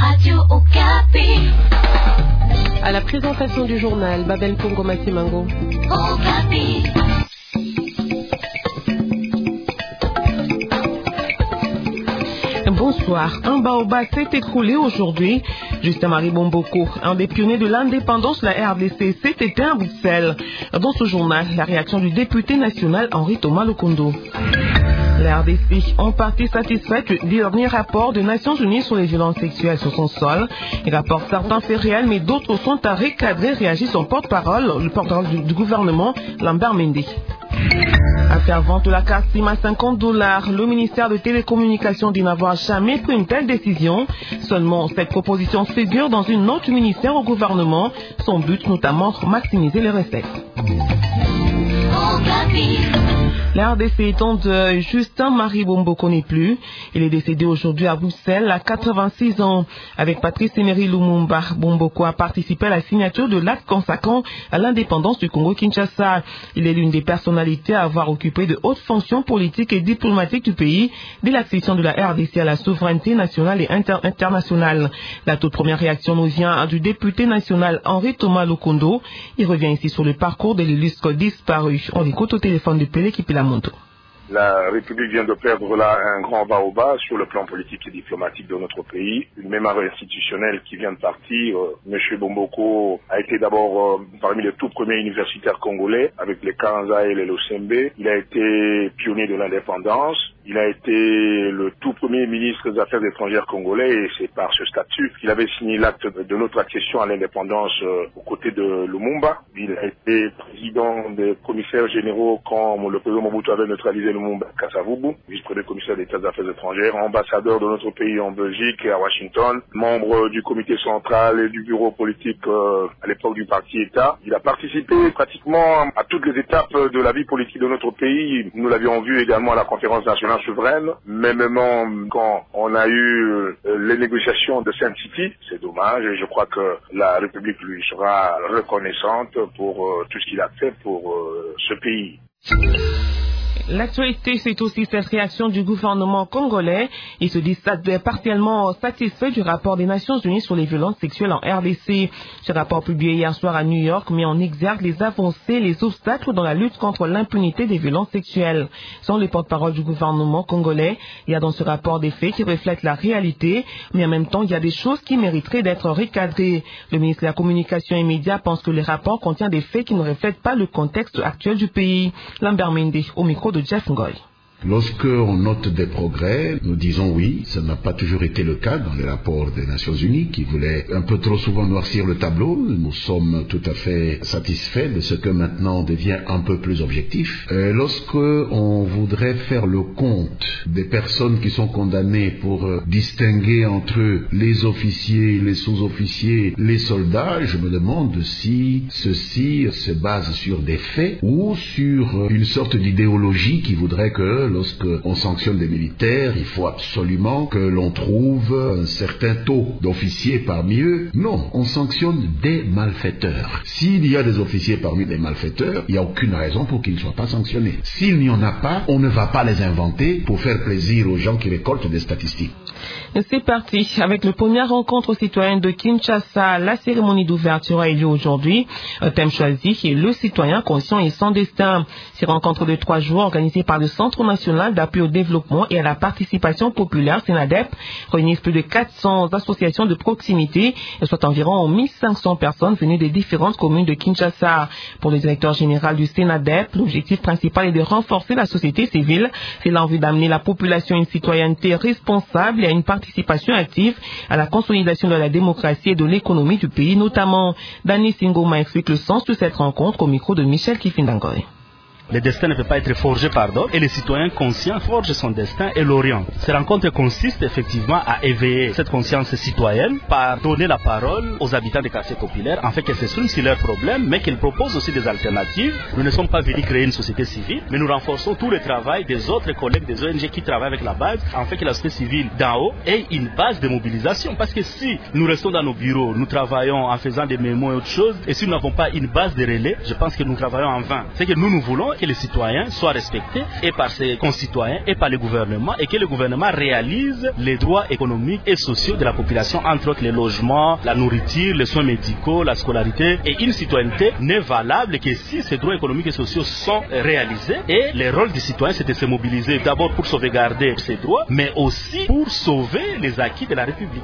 Radio Okapi. À la présentation du journal, Babel Congo Matimango. Okapi. Bonsoir. Un baobab s'est écroulé aujourd'hui. Justin Marie Bomboko, un des pionniers de l'indépendance de la RDC, s'est éteint à Bruxelles. Dans ce journal, la réaction du député national Henri Thomas Lokondo. La RDC, en partie satisfaite du dernier rapport des Nations Unies sur les violences sexuelles sur son sol. Il rapporte certains faits réels, mais d'autres sont à recadrer, réagit son porte-parole, le porte-parole du gouvernement, Lambert Mende. Affaire vente de la carte SIM à $50, le ministère de Télécommunications dit n'avoir jamais pris une telle décision. Seulement, cette proposition figure dans une note du ministère au gouvernement. Son but notamment, maximiser les recettes. La RDC étant de Justin Marie Bomboko n'est plus. Il est décédé aujourd'hui à Bruxelles à 86 ans. Avec Patrice Emery Lumumba, Bomboko a participé à la signature de l'acte consacrant à l'indépendance du Congo-Kinshasa. Il est l'une des personnalités à avoir occupé de hautes fonctions politiques et diplomatiques du pays dès l'accession de la RDC à la souveraineté nationale et internationale. La toute première réaction nous vient du député national Henri Thomas Lokondo. Il revient ici sur le parcours de l'illustre disparu. On l'écoute au téléphone de Pelé Kipelamonto. La République vient de perdre là un grand baobab sur le plan politique et diplomatique de notre pays. Une mémoire institutionnelle qui vient de partir. Monsieur Bomboko a été d'abord parmi les tout premiers universitaires congolais avec les Kanza et les Losembe. Il a été pionnier de l'indépendance. Il a été le tout premier ministre des Affaires étrangères congolais et c'est par ce statut qu'il avait signé l'acte de notre accession à l'indépendance aux côtés de Lumumba. Il a été président des commissaires généraux quand le président Mobutu avait neutralisé Lumumba à Kasavubu, vice-premier commissaire d'État des Affaires étrangères, ambassadeur de notre pays en Belgique et à Washington, membre du comité central et du bureau politique à l'époque du parti État. Il a participé pratiquement à toutes les étapes de la vie politique de notre pays. Nous l'avions vu également à la conférence nationale souveraine, même quand on a eu les négociations de Saint-City. C'est dommage et je crois que la République lui sera reconnaissante pour tout ce qu'il a fait pour ce pays. L'actualité, c'est aussi cette réaction du gouvernement congolais. Il se dit partiellement satisfait du rapport des Nations Unies sur les violences sexuelles en RDC. Ce rapport publié hier soir à New York met en exergue les avancées, les obstacles dans la lutte contre l'impunité des violences sexuelles. Selon les porte-parole du gouvernement congolais, il y a dans ce rapport des faits qui reflètent la réalité, mais en même temps, il y a des choses qui mériteraient d'être recadrées. Le ministre de la Communication et Médias pense que le rapport contient des faits qui ne reflètent pas le contexte actuel du pays. Lambert Mende, au micro de Jeff Ngoy. Lorsque on note des progrès, nous disons oui, ça n'a pas toujours été le cas dans les rapports des Nations Unies qui voulaient un peu trop souvent noircir le tableau. Nous sommes tout à fait satisfaits de ce que maintenant devient un peu plus objectif. Lorsque on voudrait faire le compte des personnes qui sont condamnées pour distinguer entre les officiers, les sous-officiers, les soldats, je me demande si ceci se base sur des faits ou sur une sorte d'idéologie qui voudrait que lorsque on sanctionne des militaires, il faut absolument que l'on trouve un certain taux d'officiers parmi eux. Non, on sanctionne des malfaiteurs. S'il y a des officiers parmi les malfaiteurs, il n'y a aucune raison pour qu'ils ne soient pas sanctionnés. S'il n'y en a pas, on ne va pas les inventer pour faire plaisir aux gens qui récoltent des statistiques. C'est parti. Avec le premier rencontre citoyenne de Kinshasa, la cérémonie d'ouverture a eu lieu aujourd'hui. Un thème choisi est le citoyen conscient et sans destin. Ces rencontres de 3 jours organisées par le Centre national d'appui au développement et à la participation populaire, SENADEP, réunissent plus de 400 associations de proximité, soit environ 1500 personnes venues des différentes communes de Kinshasa. Pour le directeur général du SENADEP, l'objectif principal est de renforcer la société civile. C'est l'envie d'amener la population à une citoyenneté responsable et à une participation active à la consolidation de la démocratie et de l'économie du pays, notamment. Dani Singoma explique le sens de cette rencontre au micro de Michel Kifindangoy. Le destin ne peut pas être forgé par d'autres et le citoyen conscient forge son destin et l'oriente. Ces rencontres consistent effectivement à éveiller cette conscience citoyenne par donner la parole aux habitants des quartiers populaires afin qu'ils s'expriment sur leurs problèmes mais qu'ils proposent aussi des alternatives. Nous ne sommes pas venus créer une société civile mais nous renforçons tout le travail des autres collègues des ONG qui travaillent avec la base afin que la société civile d'en haut ait une base de mobilisation. Parce que si nous restons dans nos bureaux, nous travaillons en faisant des mémos et autres choses et si nous n'avons pas une base de relais, je pense que nous travaillons en vain. Ce que nous voulons que les citoyens soient respectés et par ses concitoyens et par le gouvernement, et que le gouvernement réalise les droits économiques et sociaux de la population, entre autres les logements, la nourriture, les soins médicaux, la scolarité. Et une citoyenneté n'est valable que si ces droits économiques et sociaux sont réalisés. Et le rôle du citoyen, c'est de se mobiliser d'abord pour sauvegarder ses droits, mais aussi pour sauver les acquis de la République.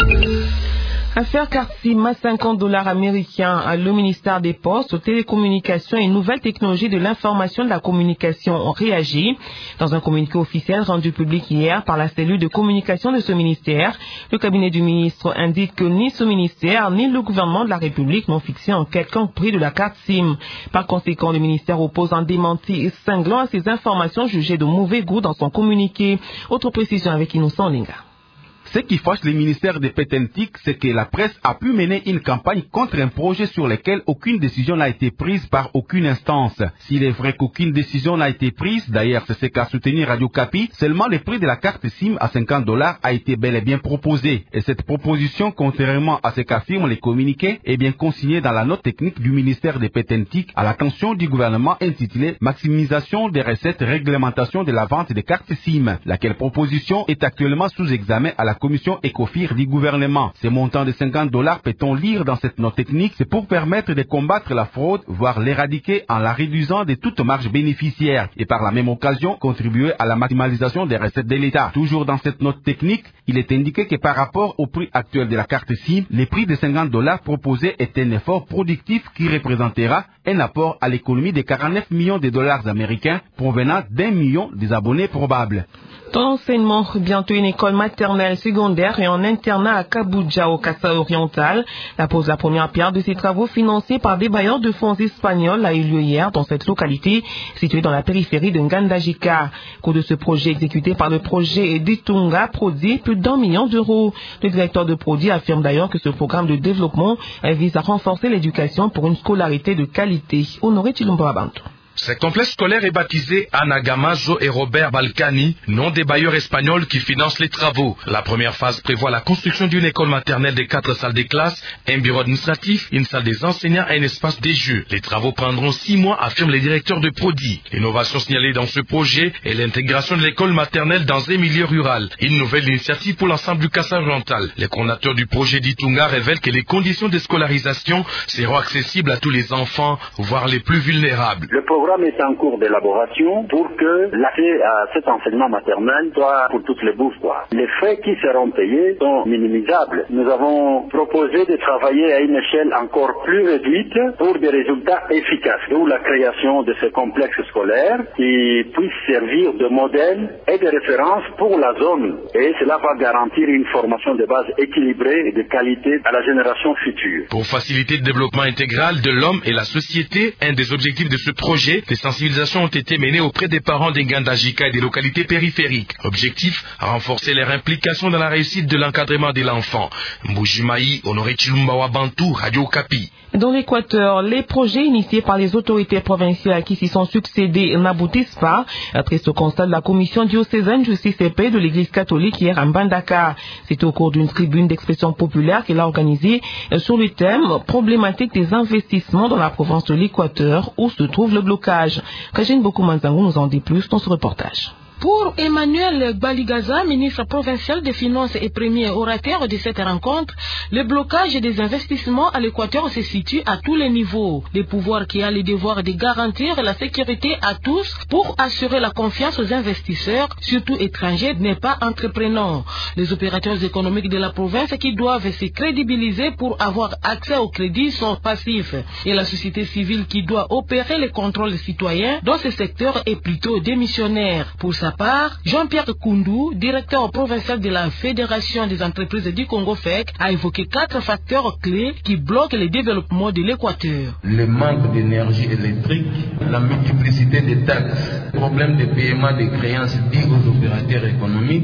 Affaire carte SIM à $50 américains. Le ministère des Postes, aux télécommunications et nouvelles technologies de l'information et de la communication ont réagi. Dans un communiqué officiel rendu public hier par la cellule de communication de ce ministère, le cabinet du ministre indique que ni ce ministère ni le gouvernement de la République n'ont fixé un quelconque prix de la carte SIM. Par conséquent, le ministère oppose un démenti cinglant à ces informations jugées de mauvais goût dans son communiqué. Autre précision avec Innocent Linga. Ce qui fâche le ministère des Pétentique, c'est que la presse a pu mener une campagne contre un projet sur lequel aucune décision n'a été prise par aucune instance. S'il est vrai qu'aucune décision n'a été prise, d'ailleurs c'est ce qu'a soutenu Radio Capi, seulement le prix de la carte SIM à $50 a été bel et bien proposé. Et cette proposition, contrairement à ce qu'affirment les communiqués, est bien consignée dans la note technique du ministère des Pétentique à l'attention du gouvernement intitulée « Maximisation des recettes, réglementation de la vente des cartes SIM », laquelle proposition est actuellement sous examen à la commission Ecofir du gouvernement. Ce montant de $50, peut-on lire dans cette note technique, c'est pour permettre de combattre la fraude, voire l'éradiquer en la réduisant de toute marge bénéficiaire et par la même occasion contribuer à la maximalisation des recettes de l'État. Toujours dans cette note technique, il est indiqué que par rapport au prix actuel de la carte SIM, le prix de $50 proposé est un effort productif qui représentera un apport à l'économie de 49 millions de dollars américains provenant d'1 million des abonnés probables. Dans l'enseignement, bientôt une école maternelle, secondaire et en internat à Kabuja au Kasaï oriental. La pose de la première pierre de ces travaux financés par des bailleurs de fonds espagnols a eu lieu hier dans cette localité située dans la périphérie de Ngandajika. Au cours de ce projet exécuté par le projet d'Itunga Prodi, plus d'1 million d'euros. Le directeur de Prodi affirme d'ailleurs que ce programme de développement vise à renforcer l'éducation pour une scolarité de qualité. Honoré Chilumbo Abantu. Ce complexe scolaire est baptisé Ana Gamazo et Robert Balkany, nom des bailleurs espagnols qui financent les travaux. La première phase prévoit la construction d'une école maternelle de 4 salles de classe, un bureau administratif, une salle des enseignants et un espace des jeux. Les travaux prendront 6 mois, affirme le directeur de Prodi. L'innovation signalée dans ce projet est l'intégration de l'école maternelle dans un milieu rural. Une nouvelle initiative pour l'ensemble du Kasaï oriental. Les coordinateurs du projet d'Itunga révèlent que les conditions de scolarisation seront accessibles à tous les enfants, voire les plus vulnérables. Le programme est en cours d'élaboration pour que l'accès à cet enseignement maternel soit pour toutes les bourses. Les frais qui seront payés sont minimisables. Nous avons proposé de travailler à une échelle encore plus réduite pour des résultats efficaces, d'où la création de ce complexe scolaire qui puisse servir de modèle et de référence pour la zone. Et cela va garantir une formation de base équilibrée et de qualité à la génération future. Pour faciliter le développement intégral de l'homme et la société, un des objectifs de ce projet, des sensibilisations ont été menées auprès des parents des Ngandajika et des localités périphériques. Objectif, renforcer leur implication dans la réussite de l'encadrement de l'enfant. Mbujimaï, Honoré Chilumbawa Bantou, Radio Capi. Dans l'Équateur, les projets initiés par les autorités provinciales qui s'y sont succédés n'aboutissent pas. Après ce constat de la commission diocésaine Justice et Paix de l'Église catholique hier à Mbandaka. C'est au cours d'une tribune d'expression populaire qu'elle a organisée sur le thème problématique des investissements dans la province de l'Équateur où se trouve le blocage. Kajin Bokumanzango nous en dit plus dans ce reportage. Pour Emmanuel Baligaza, ministre provincial des Finances et premier orateur de cette rencontre, le blocage des investissements à l'Équateur se situe à tous les niveaux. Le pouvoir qui a le devoir de garantir la sécurité à tous pour assurer la confiance aux investisseurs, surtout étrangers, n'est pas entreprenant. Les opérateurs économiques de la province qui doivent se crédibiliser pour avoir accès au crédit sont passifs. Et la société civile qui doit opérer le contrôle citoyen dans ce secteur est plutôt démissionnaire. Pour sa part, Jean-Pierre Koundou, directeur provincial de la Fédération des entreprises du Congo FEC, a évoqué 4 facteurs clés qui bloquent le développement de l'Équateur. Le manque d'énergie électrique, la multiplicité des taxes, le problème de paiement des créances dues aux opérateurs économiques,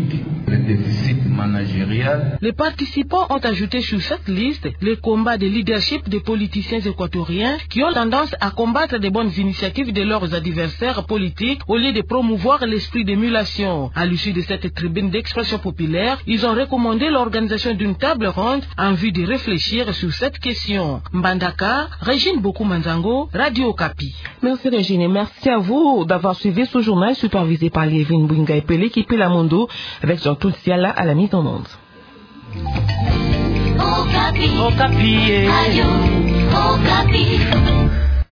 le déficit managérial. Les participants ont ajouté sur cette liste les combats de leadership des politiciens équatoriens qui ont tendance à combattre des bonnes initiatives de leurs adversaires politiques au lieu de promouvoir l'esprit d'émulation. À l'issue de cette tribune d'expression populaire, ils ont recommandé l'organisation d'une table ronde en vue de réfléchir sur cette question. Mbandaka, Régine Bokou-Manzango, Radio Okapi. Merci Régine et merci à vous d'avoir suivi ce journal supervisé par Lévin Bouinga et Pelé qui pile la Mondo avec Jean-Claude Siala à la mise en onde. Okapi. Okapi. Radio Okapi.